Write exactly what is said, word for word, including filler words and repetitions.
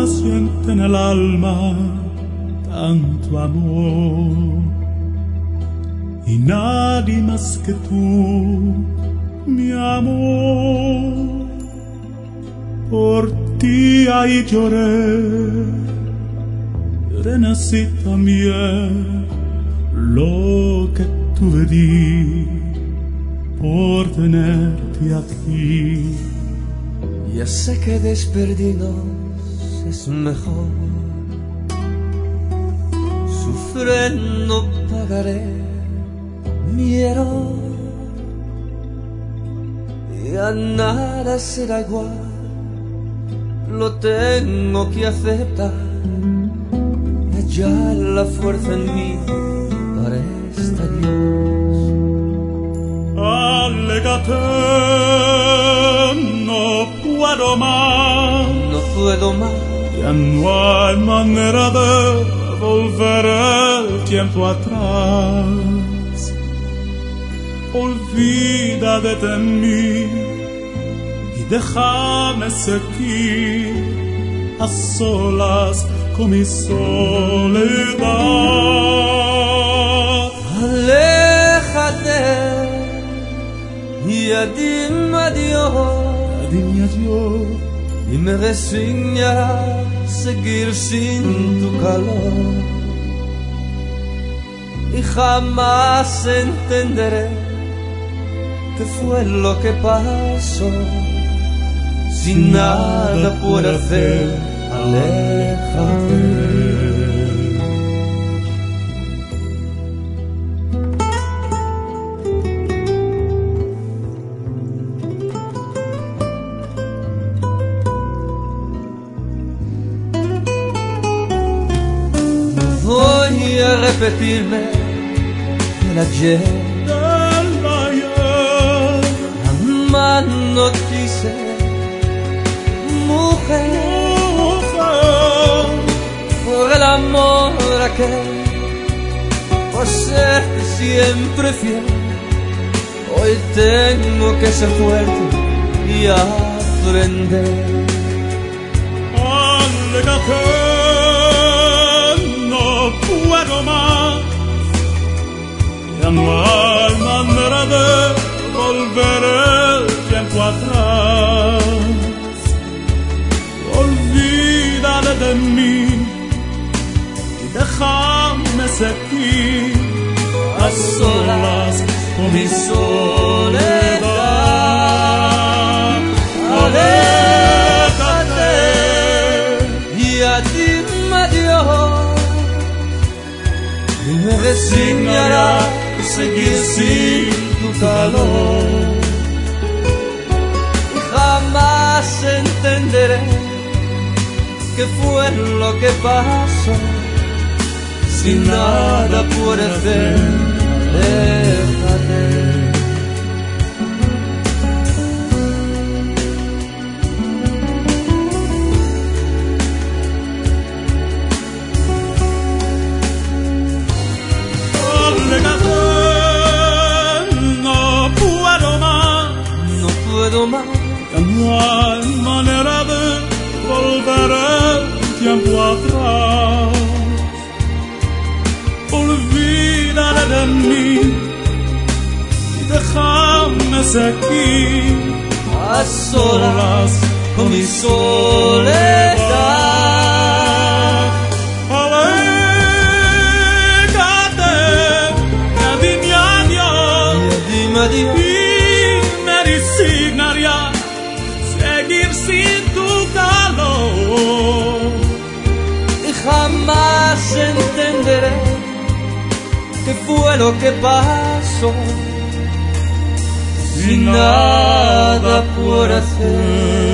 siente en el alma tanto amor, y nadie más que tú, mi amor. Por ti ahí lloré, renací también, lo que tuve di por tenerte aquí. Ya sé que desperdidos es mejor, sufriendo pagaré mi error. Ya nada será igual, lo tengo que aceptar. Ya la fuerza en mí para esta Dios. Alégate, no puedo más, no puedo más. Ya no hay manera de volver el tiempo atrás. Olvídate de mí y déjame seguir a solas con mi soledad. Aléjate y dime adiós, dime adiós, y me resignará seguir sin tu calor. Y jamás entenderé qué fue lo que pasó. Si nada puedo hacer, aléjate. Voy a repetirme el ayer, del ayer, amándote sé, mujer, mujer, por el amor aquel, por serte siempre fiel. Hoy tengo que ser fuerte y aprender. Alégate, no puedo más, ya no hay manera de volver el tiempo atrás. Olvídate de mí y déjame seguir a solas con mi soledad. Aléjate y dime adiós, y me resignará a seguir sin tu calor. Y jamás entenderé qué fue lo que pasó. Si nada puede hacer, déjate. Más. Ya no hay manera de volver el tiempo atrás. Olvídate de mí y déjame seguir a solas con mi soledad. Aléjate, ya dime adiós, ya dime adiós. Resignaría seguir sin tu calor. Y jamás entenderé qué fue lo que pasó. Si nada por hacer.